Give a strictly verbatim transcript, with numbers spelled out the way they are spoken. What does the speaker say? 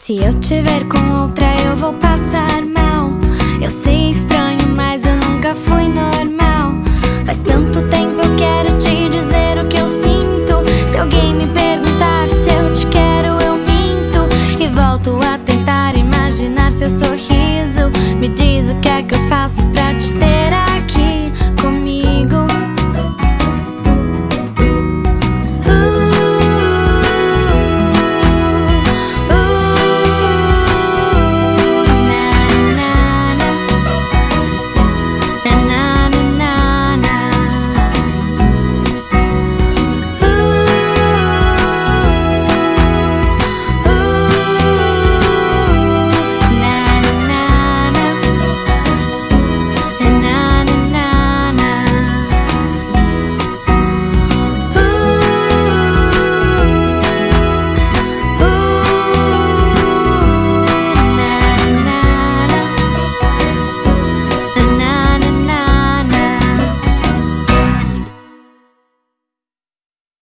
Se eu te ver com outra eu vou passar mal. Eu sei, estranho, mas eu nunca fui normal. Faz tanto tempo eu quero te dizer o que eu sinto. Se alguém me perguntar se eu te quero, eu minto. E volto a tentar imaginar seu sorriso. Me diz o que é que eu faço pra te ter.